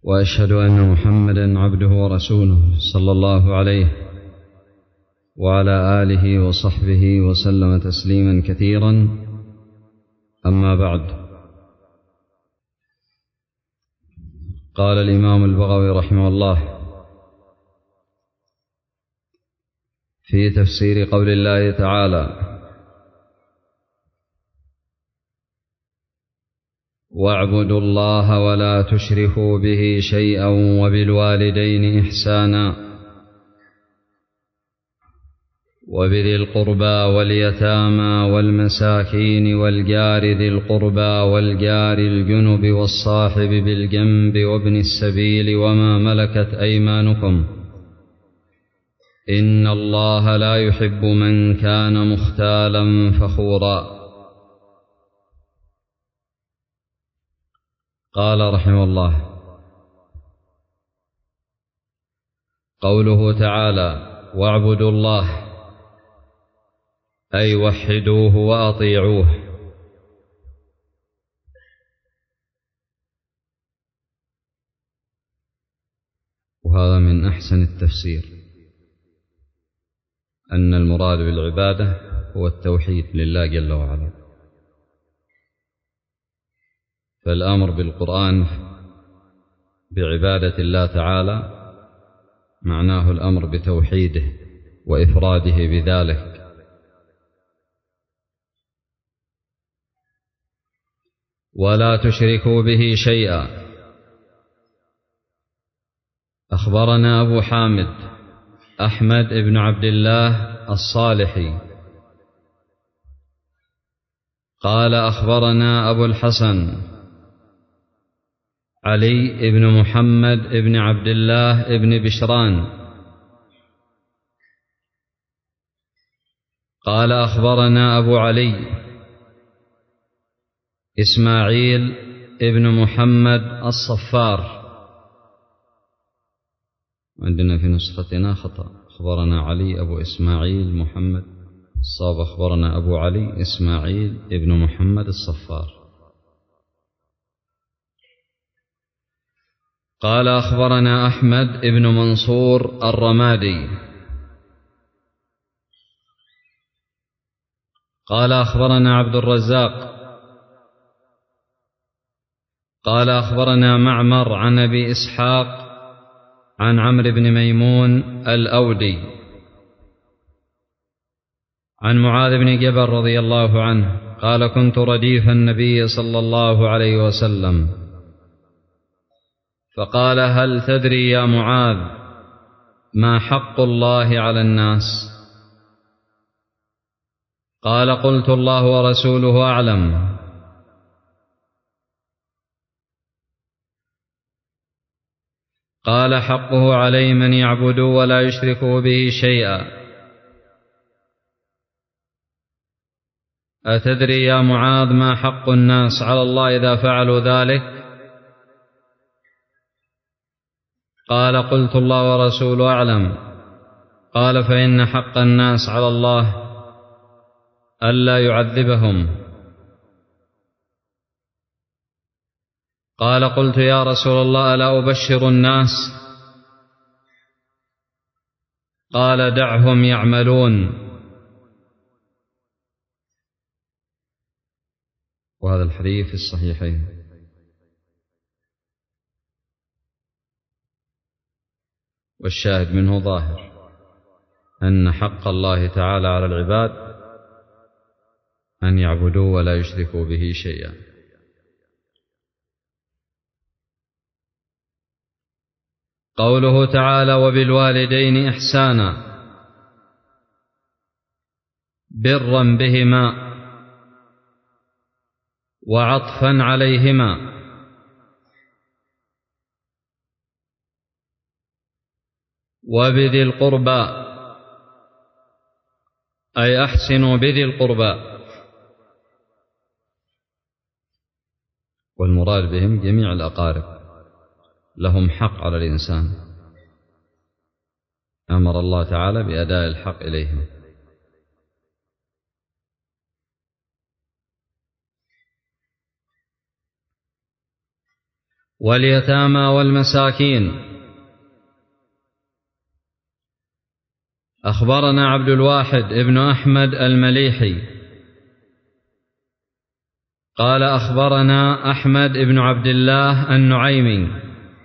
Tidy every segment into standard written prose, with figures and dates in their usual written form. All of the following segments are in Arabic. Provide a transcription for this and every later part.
وأشهد أن محمدا عبده ورسوله صلى الله عليه وعلى آله وصحبه وسلم تسليما كثيرا. أما بعد، قال الإمام البغوي رحمه الله في تفسير قول الله تعالى: واعبدوا الله ولا تشركوا به شيئا وبالوالدين إحسانا وبذي القربى واليتامى والمساكين والجار ذي القربى والجار الجنب والصاحب بالجنب وابن السبيل وما ملكت أيمانكم إن الله لا يحب من كان مختالا فخورا. قال رحمه الله: قوله تعالى واعبدوا الله أي وحدوه وأطيعوه، وهذا من أحسن التفسير، أن المراد بالعبادة هو التوحيد لله جل وعلا. فالأمر بالقرآن بعبادة الله تعالى معناه الأمر بتوحيده وإفراده بذلك. ولا تشركوا به شيئا. أخبرنا أبو حامد أحمد بن عبد الله الصالحي قال أخبرنا أبو الحسن علي بن محمد بن عبد الله بن بشران قال أخبرنا أبو علي إسماعيل بن محمد الصفار، عندنا في نسختنا خطأ، أخبرنا علي أبو إسماعيل محمد، الصواب أخبرنا أبو علي إسماعيل بن محمد الصفار. قال أخبرنا أحمد بن منصور الرمادي قال أخبرنا عبد الرزاق قال أخبرنا معمر عن أبي إسحاق عن عمرو بن ميمون الأودي عن معاذ بن جبل رضي الله عنه قال: كنت رديف النبي صلى الله عليه وسلم فقال: هل تدري يا معاذ ما حق الله على الناس؟ قال: قلت: الله ورسوله أعلم. قال: حقه علي من يعبدوا ولا يشركوا به شيئا. أتدري يا معاذ ما حق الناس على الله إذا فعلوا ذلك؟ قال: قلت: الله ورسوله أعلم. قال: فإن حق الناس على الله ألا يعذبهم. قال: قلت: يا رسول الله ألا أبشر الناس؟ قال: دعهم يعملون. وهذا الحديث في الصحيحين. والشاهد منه ظاهر أن حق الله تعالى على العباد أن يعبدوا ولا يشركوا به شيئا. قوله تعالى وبالوالدين إحسانا، برا بهما وعطفا عليهما، وبذي القربى أي أحسنوا بذي القربى، والمراد بهم جميع الأقارب، لهم حق على الإنسان، أمر الله تعالى بأداء الحق إليهم. واليتامى والمساكين. أخبرنا عبد الواحد ابن أحمد المليحي قال أخبرنا أحمد بن عبد الله النعيمي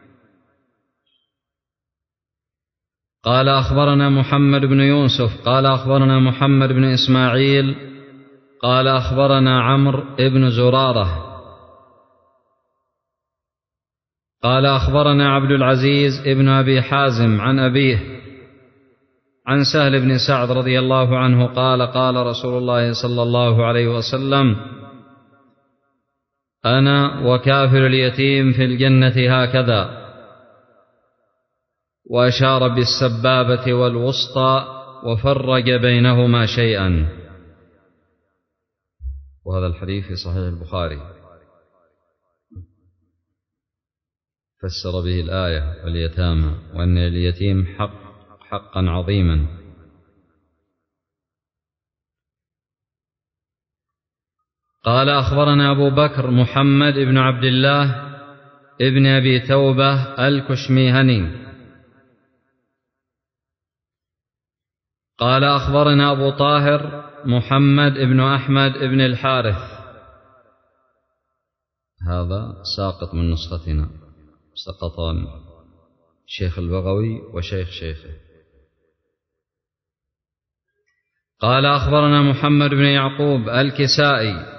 قال أخبرنا محمد بن يوسف قال أخبرنا محمد بن إسماعيل قال أخبرنا عمرو بن زرارة قال أخبرنا عبد العزيز ابن أبي حازم عن أبيه عن سهل بن سعد رضي الله عنه قال قال رسول الله صلى الله عليه وسلم: أنا وكافل اليتيم في الجنة هكذا، وأشار بالسبابة والوسطى وفرج بينهما شيئا. وهذا الحديث في صحيح البخاري، فسر به الآية واليتامى، وأن اليتيم حقا عظيما. قال أخبرنا أبو بكر محمد بن عبد الله ابن أبي توبة الكشميهني قال أخبرنا أبو طاهر محمد بن أحمد بن الحارث، هذا ساقط من نسختنا، سقطان شيخ البغوي وشيخ شيخه. قال أخبرنا محمد بن يعقوب الكسائي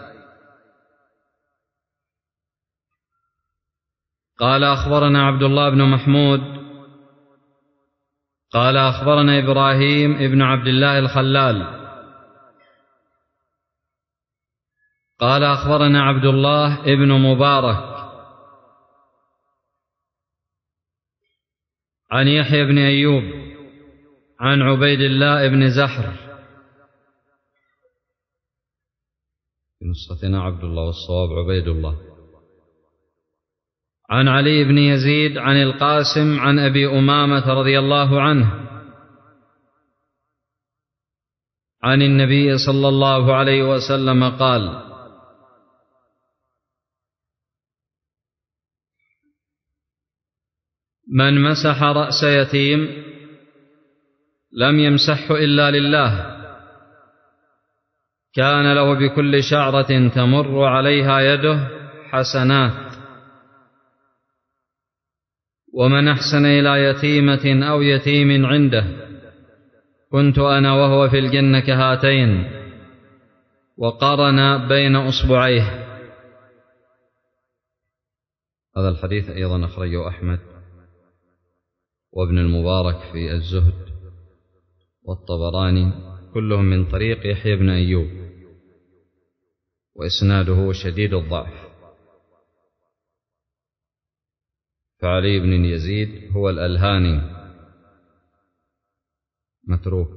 قال أخبرنا عبد الله بن محمود قال أخبرنا إبراهيم بن عبد الله الخلال قال أخبرنا عبد الله بن مبارك عن يحيى بن أيوب عن عبيد الله بن زحر، في نسختنا عبد الله والصواب عبيد الله، عن علي بن يزيد عن القاسم عن أبي أمامة رضي الله عنه عن النبي صلى الله عليه وسلم قال: من مسح رأس يتيم لم يمسحه إلا لله، كان له بكل شعرة تمر عليها يده حسنات. ومن أحسن إلى يتيمة أو يتيم عنده كنت أنا وهو في الجنة كهاتين، وقرن بين أصبعيه. هذا الحديث أيضا أخرجه أحمد وابن المبارك في الزهد والطبراني، كلهم من طريق يحيى بن أيوب، وإسناده شديد الضعف، فعلي بن يزيد هو الألهاني متروك.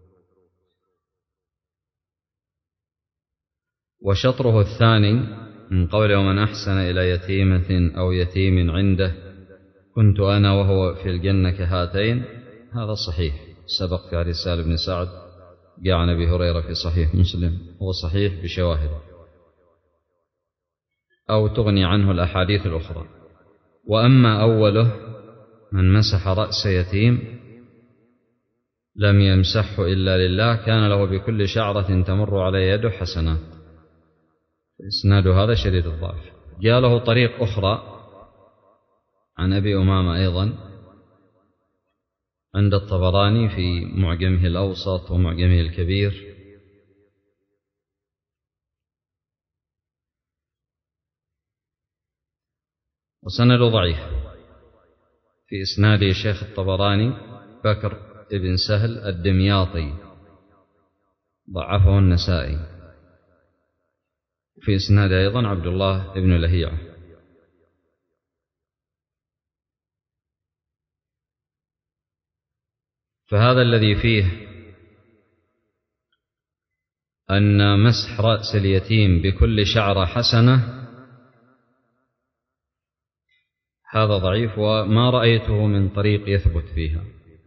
وشطره الثاني من قوله: ومن أحسن إلى يتيمة أو يتيم عنده كنت أنا وهو في الجنة كهاتين، هذا صحيح، سبق في حديث سهل بن سعد جاء عن أبي هريرة في صحيح مسلم، هو صحيح بشواهد أو تغني عنه الأحاديث الأخرى. وأما أوله: من مسح رأس يتيم لم يمسحه إلا لله، كان له بكل شعرة تمر على يده حسنات، إسناد هذا شديد الضعف. جاء له طريق أخرى عن أبي أمامة أيضا عند الطبراني في معجمه الأوسط ومعجمه الكبير، وسند ضعيف. في إسناده شيخ الطبراني بكر ابن سهل الدمياطي ضعفه النسائي، في إسناده أيضا عبد الله ابن لهيعة. فهذا الذي فيه أن مسح رأس اليتيم بكل شعرة حسنة هذا ضعيف، وما رأيته من طريق يثبت فيها.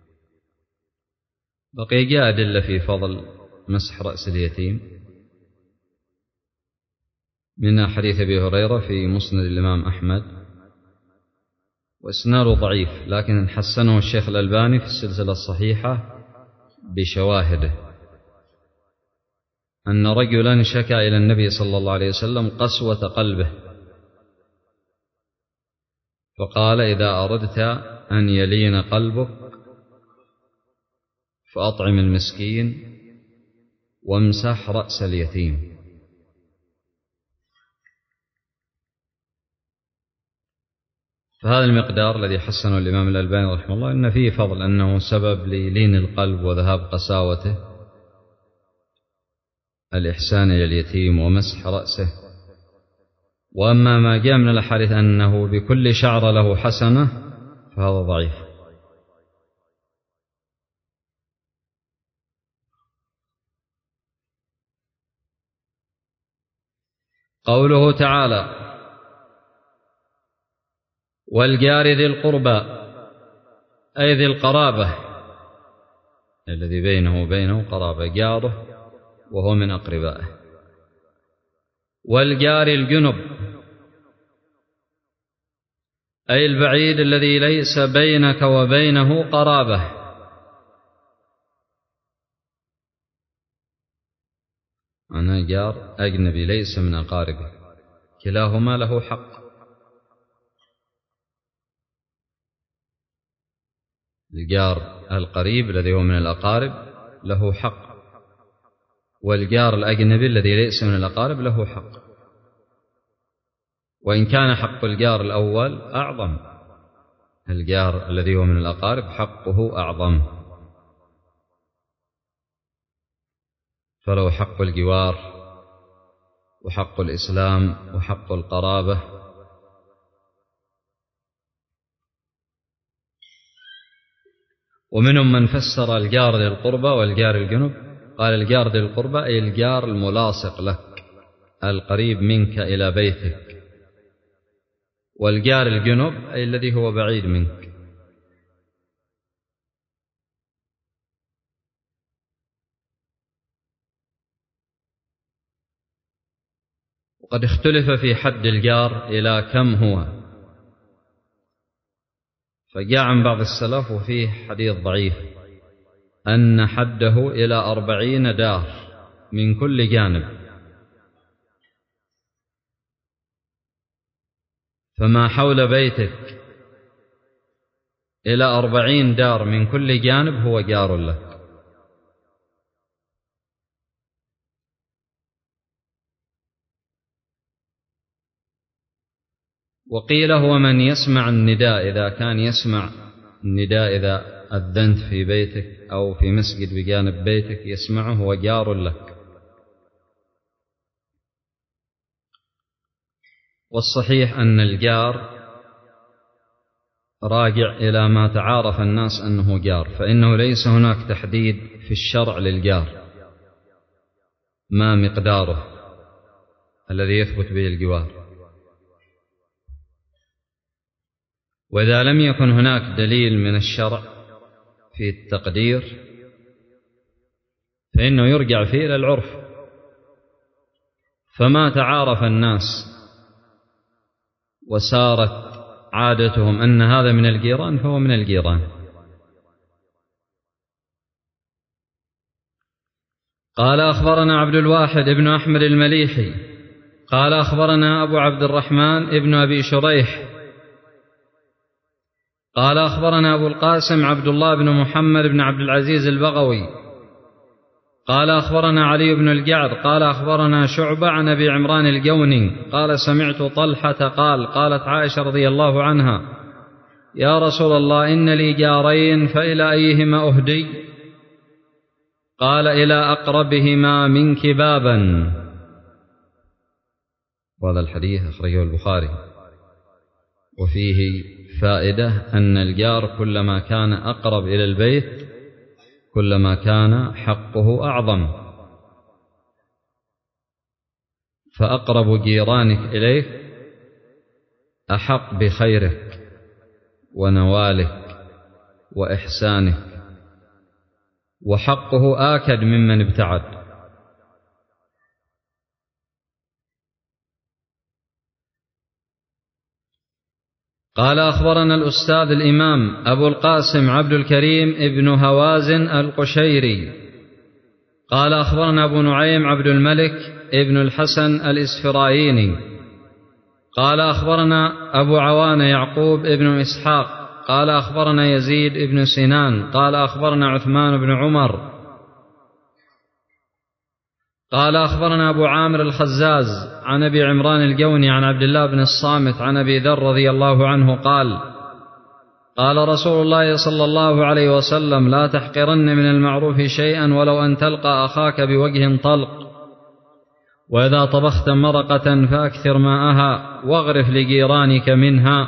بقي جاء أدلة في فضل مسح رأس اليتيم من حديث أبي هريرة في مسند الإمام أحمد وإسناده ضعيف، لكن حسنه الشيخ الألباني في السلسلة الصحيحة بشواهده، أن رجلا شكا إلى النبي صلى الله عليه وسلم قسوة قلبه، فقال: إذا أردت أن يلين قلبك فأطعم المسكين وامسح رأس اليتيم. فهذا المقدار الذي حسنه الإمام الألباني رحمه الله إن فيه فضل، أنه سبب للين القلب وذهاب قساوته، الإحسان إلى اليتيم ومسح رأسه. وأما ما جاء من الأحاديث أنه بكل شعر له حسنة فهذا ضعيف. قوله تعالى: والجار ذي القربى، أي ذي القرابة الذي بينه وبينه قرابة، جاره وهو من أقربائه. والجار الجنب، أي البعيد الذي ليس بينك وبينه قرابة. أنا جار أجنبي ليس من أقاربه، كلاهما له حق. الجار القريب الذي هو من الأقارب له حق، والجار الأجنبي الذي ليس من الأقارب له حق، وإن كان حق الجار الأول أعظم، الجار الذي هو من الأقارب حقه أعظم، فله حق الجوار وحق الإسلام وحق القرابة. ومنهم من فسر الجار ذي القربى والجار الجنب، قال: الجار ذي القربى أي الجار الملاصق لك القريب منك إلى بيتك، والجار الجنب أي الذي هو بعيد منك. وقد اختلف في حد الجار إلى كم هو، فجاء عن بعض السلف وفيه حديث ضعيف أن حده إلى 40 دار من كل جانب، فما حول بيتك إلى 40 دار من كل جانب هو جار لك. وقيل هو من يسمع النداء، إذا كان يسمع النداء إذا أذنت في بيتك أو في مسجد بجانب بيتك يسمعه هو جار لك. والصحيح أن الجار راجع إلى ما تعارف الناس أنه جار، فإنه ليس هناك تحديد في الشرع للجار ما مقداره الذي يثبت به الجوار. وإذا لم يكن هناك دليل من الشرع في التقدير فإنه يرجع فيه إلى العرف، فما تعارف الناس وسارت عادتهم أن هذا من الجيران فهو من الجيران. قال: أخبرنا عبد الواحد ابن أحمد المليحي قال: أخبرنا أبو عبد الرحمن ابن أبي شريح قال: أخبرنا أبو القاسم عبد الله بن محمد بن عبد العزيز البغوي قال: أخبرنا علي بن الجعد قال: أخبرنا شعبة عن أبي عمران الجوني قال: سمعت طلحة قال: قالت عائشة رضي الله عنها: يا رسول الله، إن لي جارين فإلى أيهما أهدي؟ قال: إلى أقربهما منك بابا. وهذا الحديث أخرجه البخاري، وفيه فائدة أن الجار كلما كان أقرب إلى البيت كلما كان حقه أعظم، فأقرب جيرانك إليك أحق بخيرك ونوالك وإحسانك، وحقه آكد ممن ابتعد. قال أخبرنا الأستاذ الإمام أبو القاسم عبد الكريم ابن هوازن القشيري قال أخبرنا أبو نعيم عبد الملك ابن الحسن الإسفرايني قال أخبرنا أبو عوان يعقوب ابن إسحاق قال أخبرنا يزيد ابن سنان قال أخبرنا عثمان بن عمر قال أخبرنا أبو عامر الخزاز عن أبي عمران الجوني عن عبد الله بن الصامت عن أبي ذر رضي الله عنه قال قال رسول الله صلى الله عليه وسلم لا تحقرن من المعروف شيئا ولو أن تلقى أخاك بوجه طلق، وإذا طبخت مرقة فأكثر ماءها واغرف لجيرانك منها.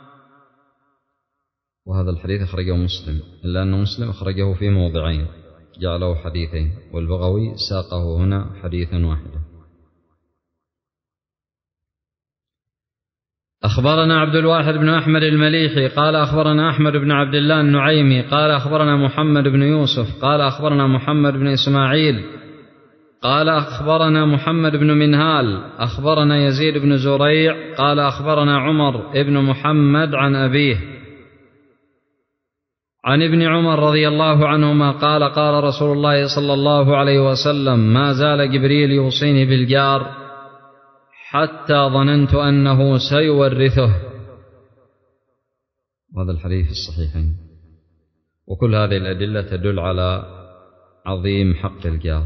وهذا الحديث أخرجه مسلم، إلا أن مسلم أخرجه في موضعين جعله حديثين، والبغوي ساقه هنا حديثا واحدا. أخبرنا عبد الواحد بن أحمد المليحي قال أخبرنا أحمد بن عبد الله النعيمي قال أخبرنا محمد بن يوسف قال أخبرنا محمد بن إسماعيل قال أخبرنا محمد بن منهال أخبرنا يزيد بن زريع قال أخبرنا عمر بن محمد عن أبيه عن ابن عمر رضي الله عنهما قال قال رسول الله صلى الله عليه وسلم ما زال جبريل يوصيني بالجار حتى ظننت أنه سيورثه. وهذا الحديث في الصحيحين. وكل هذه الأدلة تدل على عظيم حق الجار،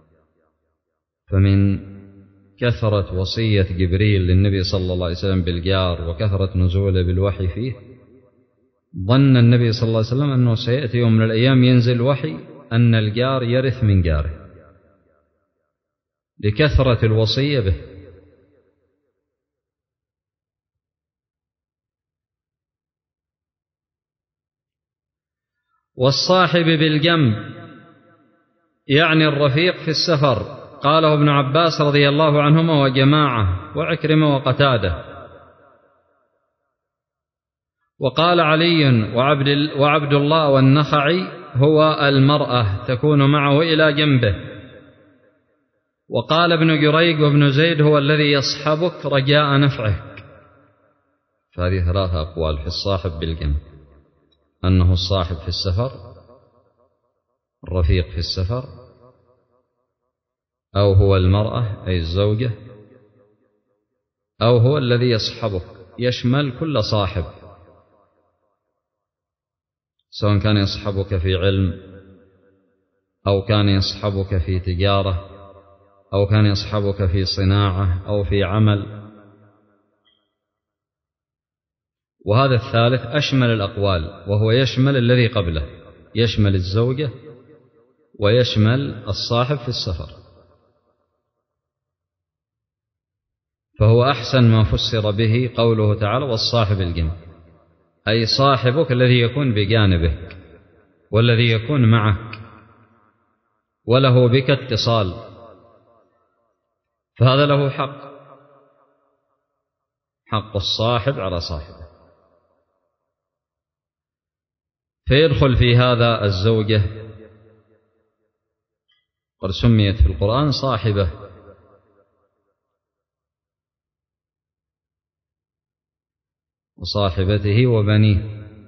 فمن كثرة وصية جبريل للنبي صلى الله عليه وسلم بالجار وكثرة نزوله بالوحي فيه، ظن النبي صلى الله عليه وسلم أنه سيأتي يوم من الأيام ينزل وحي أن الجار يرث من جاره لكثرة الوصية به. والصاحب بالجنب يعني الرفيق في السفر، قاله ابن عباس رضي الله عنهما وجماعة وعكرمة وقتادة. وقال علي وعبد الله والنخعي هو المرأة تكون معه إلى جنبه. وقال ابن جريج وابن زيد هو الذي يصحبك رجاء نفعك. فهذه ثلاثة أقوال في الصاحب بالجنب، أنه الصاحب في السفر، الرفيق في السفر، أو هو المرأة أي الزوجة، أو هو الذي يصحبك، يشمل كل صاحب، سواء كان يصحبك في علم أو كان يصحبك في تجارة أو كان يصحبك في صناعة أو في عمل. وهذا الثالث أشمل الأقوال، وهو يشمل الذي قبله، يشمل الزوجة ويشمل الصاحب في السفر، فهو أحسن ما فسر به قوله تعالى والصاحب الجنب، أي صاحبك الذي يكون بجانبك والذي يكون معك وله بك اتصال، فهذا له حق الصاحب على صاحبه. فيدخل في هذا الزوجة، قد سميت في القرآن صاحبة، وصاحبته وبنيه،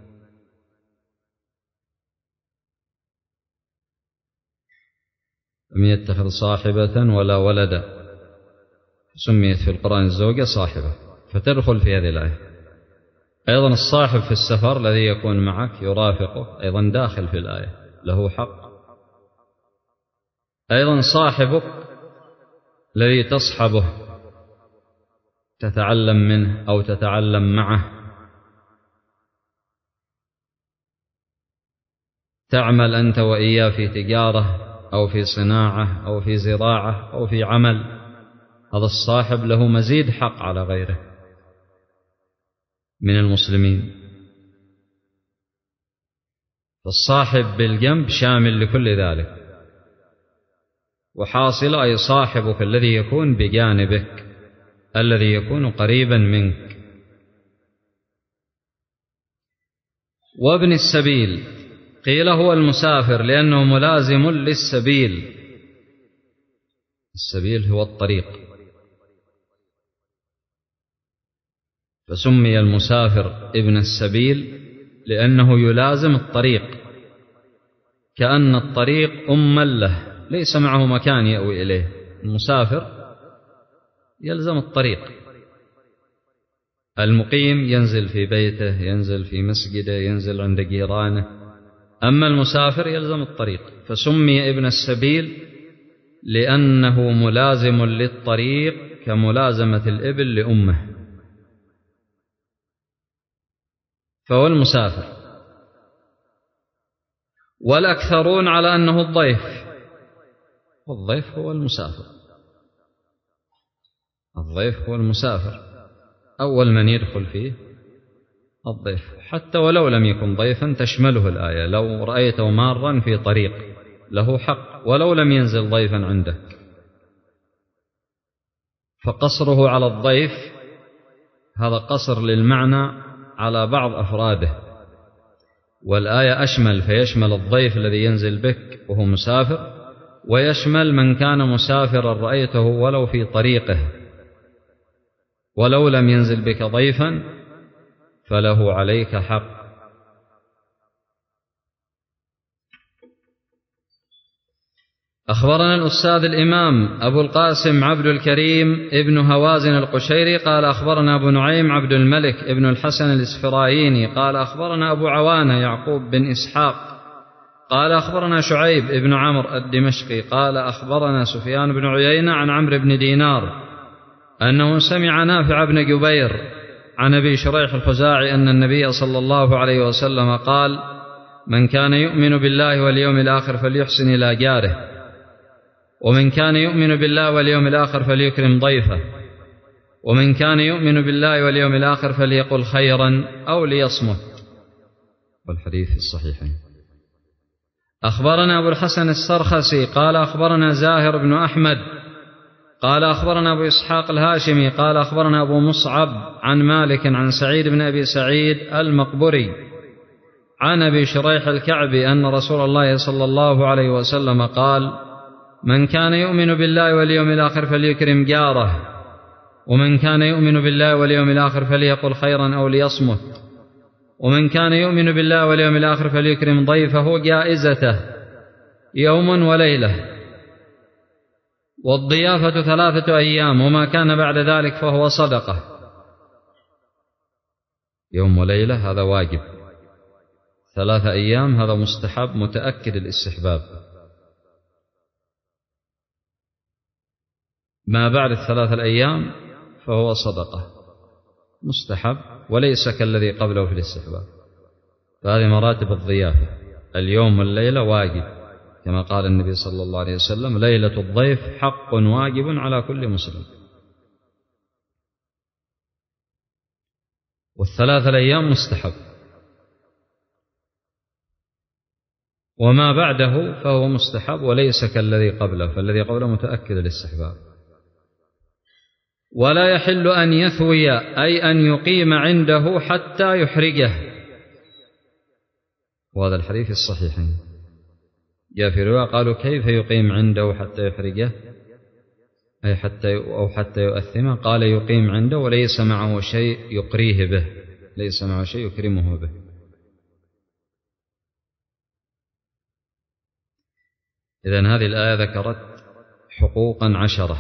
لم يتخذ صاحبة ولا ولدا، سميت في القرآن الزوجة صاحبة، فتدخل في هذه الآية. أيضا الصاحب في السفر الذي يكون معك يرافقه أيضا داخل في الآية، له حق. أيضا صاحبك الذي تصحبه تتعلم منه أو تتعلم معه، تعمل أنت وإياه في تجارة أو في صناعة أو في زراعة أو في عمل، هذا الصاحب له مزيد حق على غيره من المسلمين. فالصاحب بالجنب شامل لكل ذلك. وحاصل أي صاحبك الذي يكون بجانبك، الذي يكون قريبا منك. وابن السبيل قيل هو المسافر لأنه ملازم للسبيل، السبيل هو الطريق. فسمي المسافر ابن السبيل لأنه يلازم الطريق، كأن الطريق أما له ليس معه مكان يأوي إليه، المسافر يلزم الطريق. المقيم ينزل في بيته، ينزل في مسجده، ينزل عند جيرانه، أما المسافر يلزم الطريق. فسمي ابن السبيل لأنه ملازم للطريق كملازمة الإبل لأمه، فهو المسافر. والأكثرون على أنه الضيف، والضيف هو المسافر، الضيف هو المسافر، أول من يدخل فيه الضيف، حتى ولو لم يكن ضيفا تشمله الآية. لو رأيته مارا في طريق له حق ولو لم ينزل ضيفا عندك، فقصره على الضيف هذا قصر للمعنى على بعض أفراده، والآية أشمل، فيشمل الضيف الذي ينزل بك وهو مسافر، ويشمل من كان مسافرا رأيته ولو في طريقه، ولو لم ينزل بك ضيفا فله عليك حق. أخبرنا الأستاذ الإمام أبو القاسم عبد الكريم ابن هوازن القشيري قال أخبرنا أبو نعيم عبد الملك ابن الحسن الإسفرايني قال أخبرنا أبو عوانة يعقوب بن إسحاق قال أخبرنا شعيب ابن عمرو الدمشقي قال أخبرنا سفيان بن عيينة عن عمرو بن دينار أنه سمع نافع بن جبير عن أبي شريح الخزاعي أن النبي صلى الله عليه وسلم قال: من كان يؤمن بالله واليوم الآخر فليحسن إلى جاره، ومن كان يؤمن بالله واليوم الآخر فليكرم ضيفه، ومن كان يؤمن بالله واليوم الآخر فليقل خيرا أو ليصمت. والحديث الصحيحين. أخبرنا أبو الحسن السرخسي قال أخبرنا زاهر بن أحمد قال أخبرنا أبو إسحاق الهاشمي قال أخبرنا أبو مصعب عن مالك عن سعيد بن أبي سعيد المقبري عن أبي شريح الكعبي أن رسول الله صلى الله عليه وسلم قال: من كان يؤمن بالله واليوم الآخر فليكرم جاره، ومن كان يؤمن بالله واليوم الآخر فليقل خيرا أو ليصمت، ومن كان يؤمن بالله واليوم الآخر فليكرم ضيفه جائزته يوم وليلة، والضيافة 3 أيام، وما كان بعد ذلك فهو صدقة. يوم وليلة هذا واجب، 3 أيام هذا مستحب متأكد الاستحباب، ما بعد 3 أيام فهو صدقة مستحب وليس كالذي قبله في الاستحباب. فهذه مراتب الضيافة. اليوم والليلة واجب، كما قال النبي صلى الله عليه وسلم: ليلة الضيف حق واجب على كل مسلم. وال3 الأيام مستحب، وما بعده فهو مستحب وليس كالذي قبله، فالذي قبله متأكد الاستحباب. ولا يحل أن يثوي أي أن يقيم عنده حتى يحرجه، وهذا الحديث الصحيحين. جاء في رواية قالوا: كيف يقيم عنده حتى يحرجه؟ أي حتى يؤثمه. قال: يقيم عنده وليس معه شيء يقريه به، ليس معه شيء يكرمه به. إذن هذه الآية ذكرت حقوقا 10،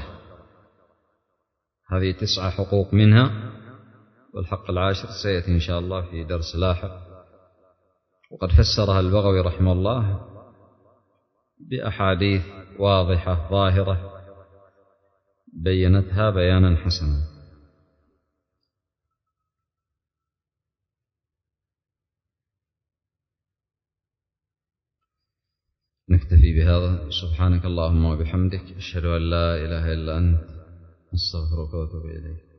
هذه 9 حقوق منها، والحق 10 سيأتي إن شاء الله في درس لاحق. وقد فسرها البغوي رحمه الله بأحاديث واضحة ظاهرة بينتها بيانا حسنا. نكتفي بهذا. سبحانك اللهم وبحمدك، أشهد أن لا إله إلا أنت، أستغفرك وأتوب إليك.